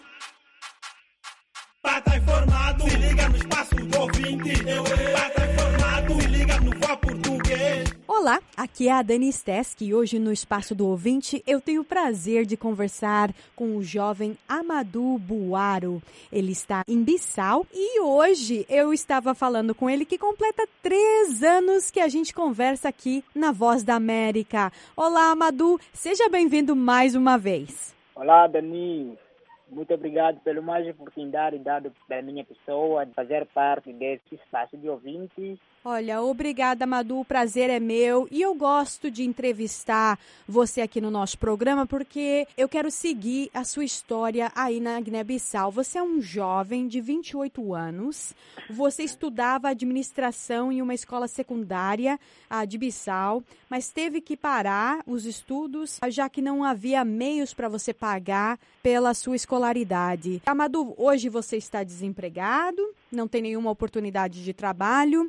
Pata informado! Se liga no espaço do ouvinte. Pata informado! Se liga no Vó Português. Olá, aqui é a Dani Steski e hoje no Espaço do Ouvinte eu tenho o prazer de conversar com o jovem Amadou Boaro. Ele está em Bissau e hoje eu estava falando com ele que completa 3 anos que a gente conversa aqui na Voz da América. Olá, Amadou, seja bem-vindo mais uma vez. Olá, Dani. Muito obrigado pela mais oportunidade dada pela minha pessoa de fazer parte desse espaço de ouvintes. Olha, obrigada, Amadou, o prazer é meu e eu gosto de entrevistar você aqui no nosso programa porque eu quero seguir a sua história aí na Guiné-Bissau. Você é um jovem de 28 anos, você estudava administração em uma escola secundária de Bissau, mas teve que parar os estudos já que não havia meios para você pagar pela sua escolaridade. Amadou, hoje você está desempregado, não tem nenhuma oportunidade de trabalho.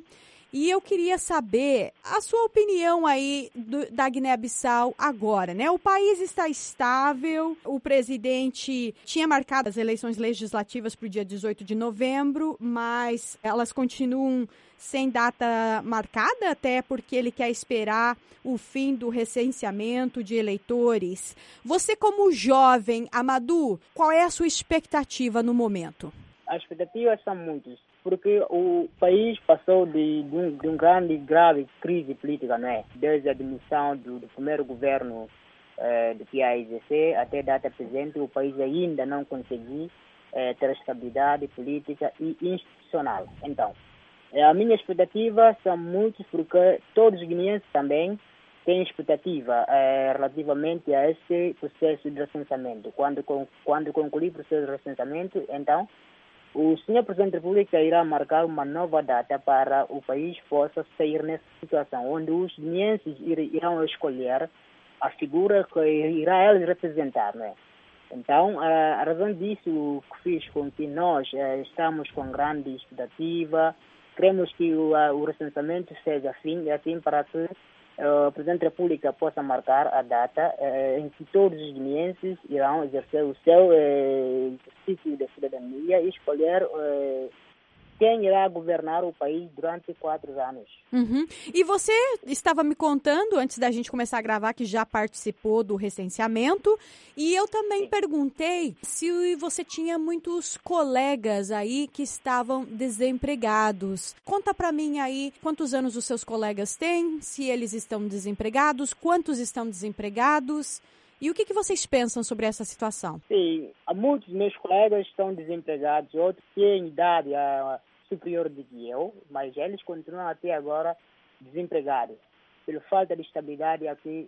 E eu queria saber a sua opinião aí da Guiné-Bissau agora, né? O país está estável, o presidente tinha marcado as eleições legislativas para o dia 18 de novembro, mas elas continuam sem data marcada, até porque ele quer esperar o fim do recenseamento de eleitores. Você, como jovem, Amadou, qual é a sua expectativa no momento? As expectativas são muitas, porque o país passou de um grave crise política, não é? Desde a demissão do primeiro governo do PAIGC até a data presente, o país ainda não conseguiu ter estabilidade política e institucional. Então, a minha expectativa são muitas, porque todos os guineenses também têm expectativa relativamente a esse processo de recenseamento. Quando concluir o processo de recenseamento, então, o senhor Presidente da República irá marcar uma nova data para o país possa sair nessa situação, onde os guineenses irão escolher a figura que irá eles representar, não é? Então, a razão disso que fez com que nós estamos com grande expectativa, queremos que o recenseamento seja assim para que o Presidente da República possa marcar a data em que todos os guineenses irão exercer o seu exercício de cidadania e escolher quem irá governar o país durante 4 anos. Uhum. E você estava me contando, antes da gente começar a gravar, que já participou do recenseamento, e eu também perguntei se você tinha muitos colegas aí que estavam desempregados. Conta pra mim aí quantos anos os seus colegas têm, se eles estão desempregados, quantos estão desempregados, e o que vocês pensam sobre essa situação? Sim, muitos meus colegas estão desempregados, outros têm idade superior do que eu, mas eles continuam até agora desempregados, pela falta de estabilidade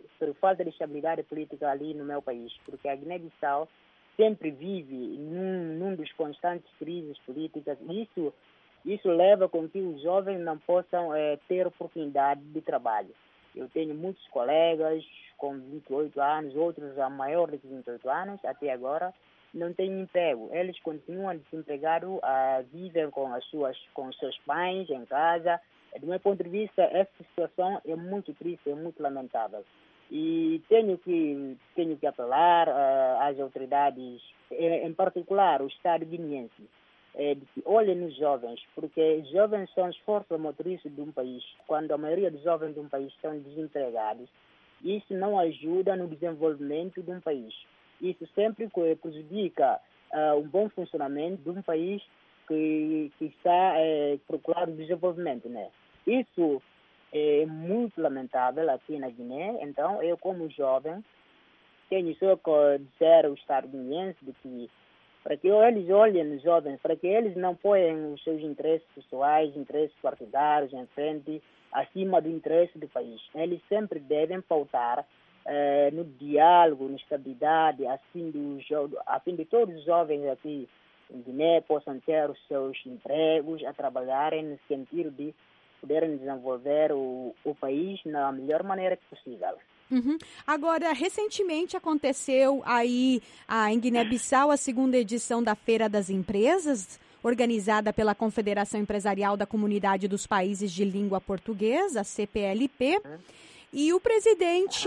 política ali no meu país, porque a Guiné-Bissau sempre vive num dos constantes crises políticas. Isso leva com que os jovens não possam ter oportunidade de trabalho. Eu tenho muitos colegas com 28 anos, outros a maior de 28 anos, até agora não têm emprego. Eles continuam desempregados, vivem com os seus pais em casa. Do meu ponto de vista, essa situação é muito triste, é muito lamentável. E tenho que apelar às autoridades, em particular o Estado guineense, de que olhem nos jovens, porque os jovens são as forças motrizes de um país. Quando a maioria dos jovens de um país estão desempregados, isso não ajuda no desenvolvimento de um país. Isso sempre prejudica um bom funcionamento de um país que está procurando desenvolvimento, né? Isso é muito lamentável aqui na Guiné. Então, eu como jovem tenho só que dizer ao Estado guineense de que para que eles olhem nos jovens, para que eles não ponham os seus interesses pessoais, interesses partidários em frente, acima do interesse do país. Eles sempre devem pautar no diálogo, na estabilidade, a fim de todos os jovens aqui em Guiné possam ter os seus empregos, a trabalharem no sentido de poderem desenvolver o país na melhor maneira possível. Uhum. Agora, recentemente aconteceu aí em Guiné-Bissau a 2ª edição da Feira das Empresas, organizada pela Confederação Empresarial da Comunidade dos Países de Língua Portuguesa, a CPLP, e o presidente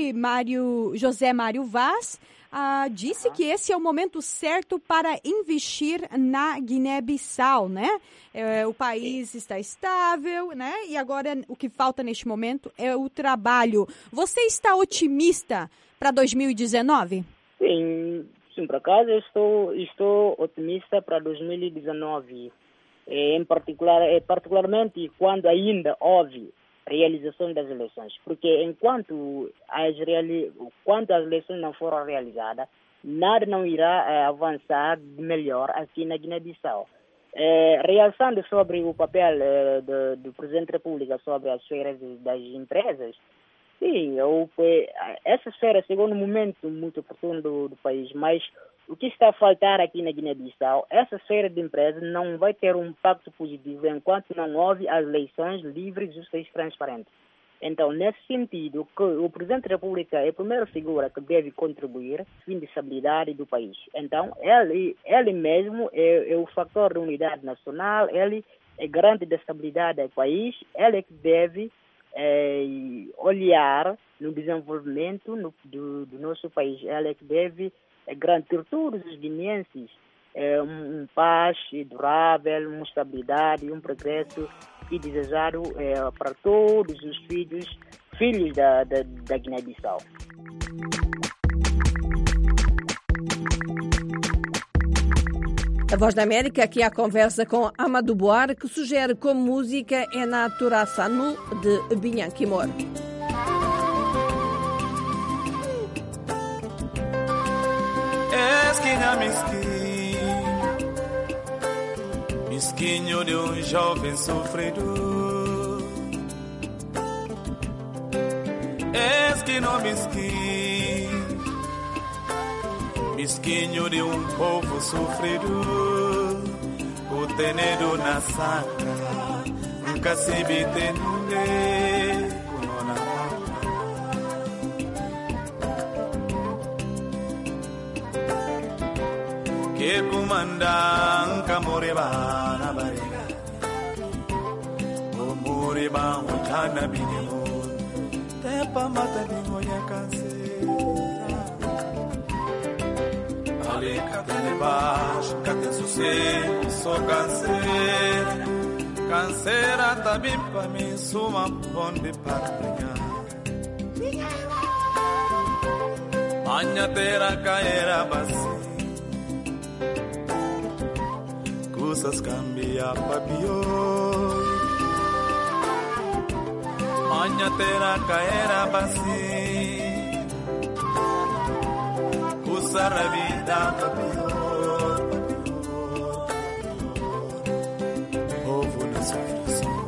José Mário Vaz disse que esse é o momento certo para investir na Guiné-Bissau, né? O país está estável, né? E agora o que falta neste momento é o trabalho. Você está otimista para 2019? Sim, por acaso eu estou otimista para 2019. Particularmente quando ainda houve realização das eleições, porque enquanto as eleições não foram realizadas, nada não irá avançar de melhor aqui na Guiné-Bissau. Realçando sobre o papel do Presidente da República sobre as feiras das empresas, sim, essa feira chegou num momento muito oportuno do país, mas o que está a faltar aqui na Guiné-Bissau, essa feira de empresas não vai ter um impacto positivo enquanto não houve as eleições livres, justas e transparentes. Então, nesse sentido, o Presidente da República é a primeira figura que deve contribuir ao fim de estabilidade do país. Então, ele mesmo é o fator de unidade nacional, ele garante da estabilidade do país, ela é que deve olhar no desenvolvimento do nosso país. Ela é que deve garantir todos os guineenses um paz durável, uma estabilidade, um progresso e desejado para todos os filhos da Guiné-Bissau. A Voz da América, aqui à conversa com Amadou Boar, que sugere como música é na Turaçanu de Binhankimor. Esquina mesquinho de um jovem sofredor. Esquina mesquinho de um povo sofredor. O tenedo na saca, nunca se bite ninguém. Que comandam Camoreba na barriga, o Moriba o Tana Binimo, Tepa mata de Moia Canseira. Ale Catele Baixo, Cate Sucê, só canseira. Canseira também pra mim, suma bonde para ganhar. Manha terra caera bacia. Coisas cambia para pior. Manha terra caera bacia. Coisa a vida para pior. Povo na sofrição.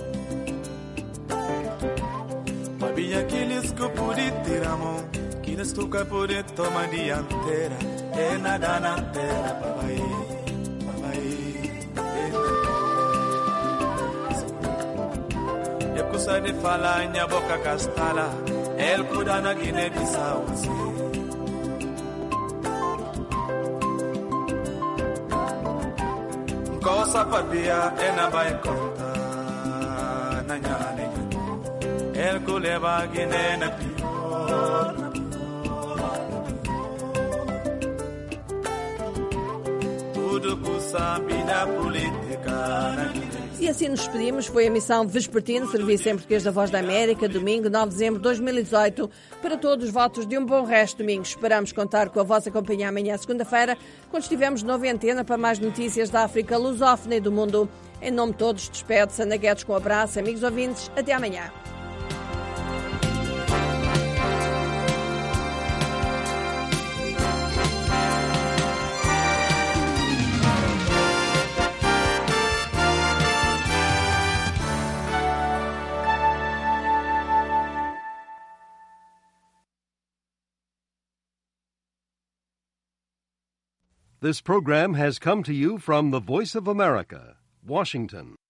Babinha aqueles que pude tirar a mão, que eles toca pude tomar dianteira. É nada na terra, papai. Kusa de fala nya boca castala, el kuda na Guiné-Bissau. Cosa papia e na vai conta na nyane, el kuleva Guiné na pior. Tudo que sabe da política na Guiné. E assim nos despedimos. Foi a emissão vespertina, Serviço em Português da Voz da América, domingo 9 de dezembro de 2018. Para todos, votos de um bom resto de domingo. Esperamos contar com a vossa companhia amanhã, segunda-feira, quando estivermos de antena para mais notícias da África lusófona e do mundo. Em nome de todos, despede-se Ana Guedes com um abraço. Amigos ouvintes, até amanhã. This program has come to you from the Voice of America, Washington.